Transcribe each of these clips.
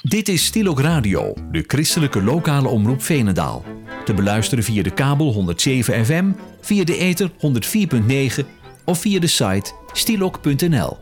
Dit is Stilok Radio, de christelijke lokale omroep Veenendaal. Te beluisteren via de kabel 107 FM, via de ether 104.9 of via de site stilok.nl.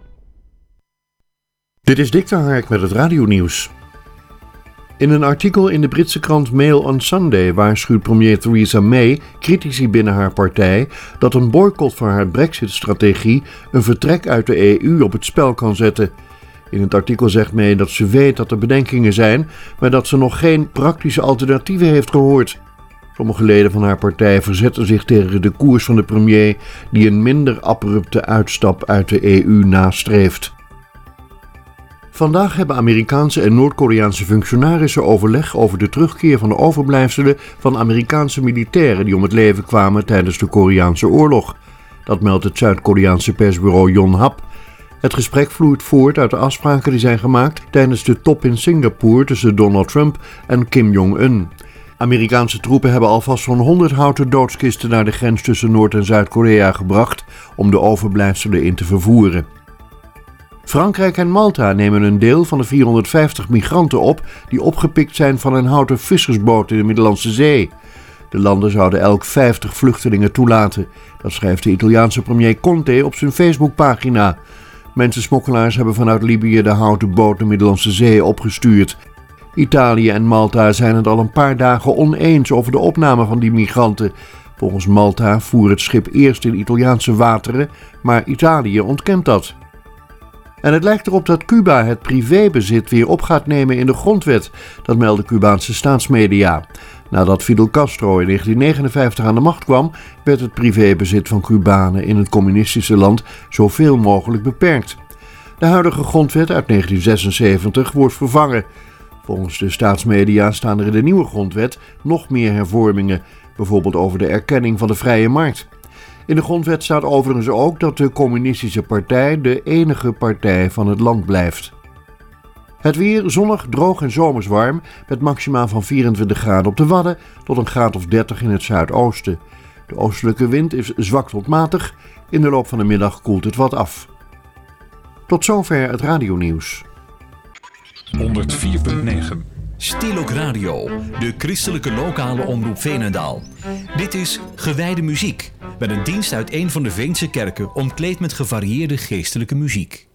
Dit is Dick de Hark met het radionieuws. In een artikel in de Britse krant Mail on Sunday waarschuwt premier Theresa May critici binnen haar partij dat een boycott van haar Brexit-strategie een vertrek uit de EU op het spel kan zetten. In het artikel zegt May dat ze weet dat er bedenkingen zijn, maar dat ze nog geen praktische alternatieven heeft gehoord. Sommige leden van haar partij verzetten zich tegen de koers van de premier die een minder abrupte uitstap uit de EU nastreeft. Vandaag hebben Amerikaanse en Noord-Koreaanse functionarissen overleg over de terugkeer van de overblijfselen van Amerikaanse militairen die om het leven kwamen tijdens de Koreaanse oorlog. Dat meldt het Zuid-Koreaanse persbureau Yonhap. Het gesprek vloeit voort uit de afspraken die zijn gemaakt tijdens de top in Singapore tussen Donald Trump en Kim Jong-un. Amerikaanse troepen hebben alvast zo'n 100 houten doodskisten naar de grens tussen Noord- en Zuid-Korea gebracht om de overblijfselen in te vervoeren. Frankrijk en Malta nemen een deel van de 450 migranten op die opgepikt zijn van een houten vissersboot in de Middellandse Zee. De landen zouden elk 50 vluchtelingen toelaten. Dat schrijft de Italiaanse premier Conte op zijn Facebookpagina. Mensensmokkelaars hebben vanuit Libië de houten boot de Middellandse Zee opgestuurd. Italië en Malta zijn het al een paar dagen oneens over de opname van die migranten. Volgens Malta voer het schip eerst in Italiaanse wateren, maar Italië ontkent dat. En het lijkt erop dat Cuba het privébezit weer op gaat nemen in de grondwet. Dat melden Cubaanse staatsmedia. Nadat Fidel Castro in 1959 aan de macht kwam, werd het privébezit van Cubanen in het communistische land zoveel mogelijk beperkt. De huidige grondwet uit 1976 wordt vervangen. Volgens de staatsmedia staan er in de nieuwe grondwet nog meer hervormingen, bijvoorbeeld over de erkenning van de vrije markt. In de grondwet staat overigens ook dat de communistische partij de enige partij van het land blijft. Het weer zonnig, droog en zomers warm, met maxima van 24 graden op de Wadden tot een graad of 30 in het zuidoosten. De oostelijke wind is zwak tot matig, in de loop van de middag koelt het wat af. Tot zover het radionieuws. 104.9 Stilok Radio, de christelijke lokale omroep Veenendaal. Dit is Gewijde Muziek, met een dienst uit een van de Veense kerken omkleed met gevarieerde geestelijke muziek.